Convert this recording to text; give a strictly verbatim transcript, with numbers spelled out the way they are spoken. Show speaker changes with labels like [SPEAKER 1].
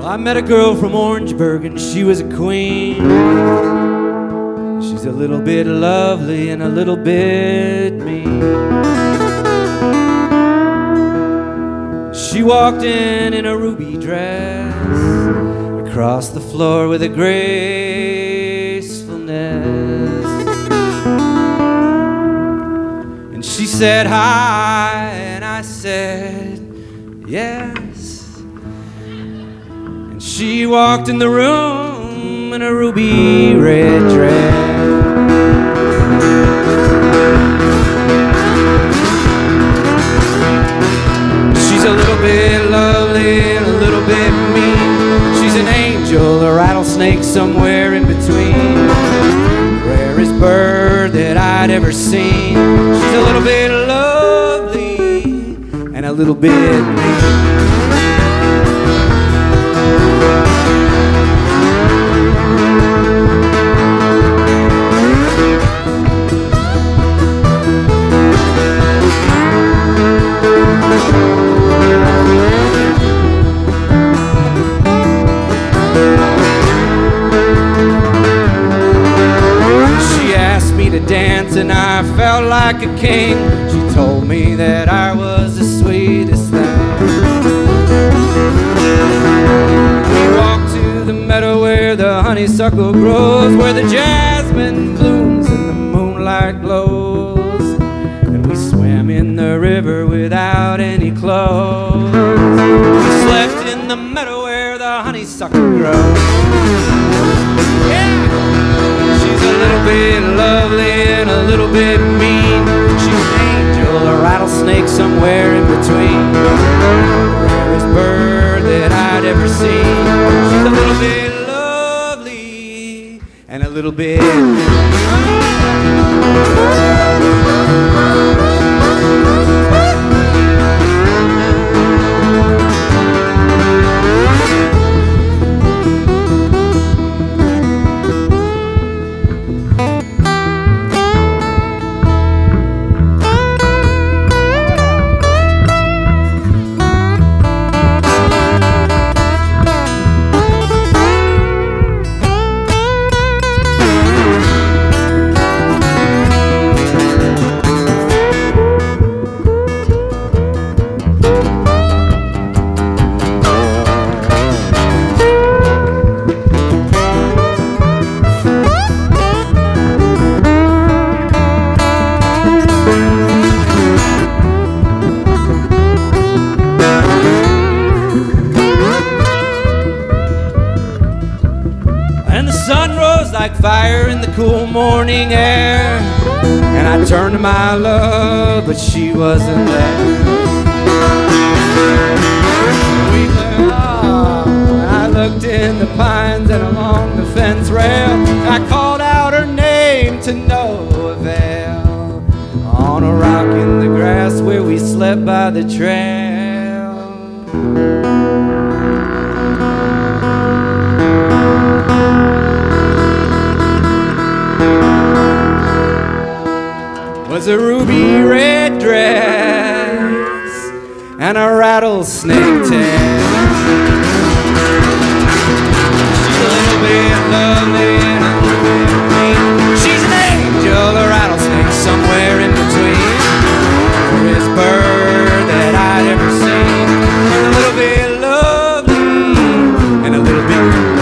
[SPEAKER 1] I met a girl from Orangeburg and she was a queen. She's a little bit lovely and a little bit mean. She walked in in a ruby dress, across the floor with a gracefulness. And she said hi, and I said yes. And she walked in the room in a ruby red dress. She's a little bit lovely and a little bit mean. She's an angel, a rattlesnake, somewhere in between. Rarest bird that I'd ever seen. She's a little bit lovely and a little bit mean. To dance and I felt like a king. She told me that I was the sweetest thing. We walked to the meadow where the honeysuckle grows, where the jasmine blooms and the moonlight glows. And we swam in the river without any clothes. We slept in the meadow where the honeysuckle grows. Yeah! She's a little bit lovely and a little bit mean. She's an angel, a rattlesnake, somewhere in between. The rarest bird that I'd ever seen. She's a little bit lovely and a little bit mean. Like fire in the cool morning air, and I turned to my love, but she wasn't there. We looked, oh, I looked in the pines and along the fence rail. I called out her name to no avail. On a rock in the grass where we slept by the trail. Was a ruby red dress and a rattlesnake tail. She's a little bit lovely and a little bit mean. She's an angel, a rattlesnake, somewhere in between. The rarest bird that I'd ever seen. She's a little bit lovely and a little bit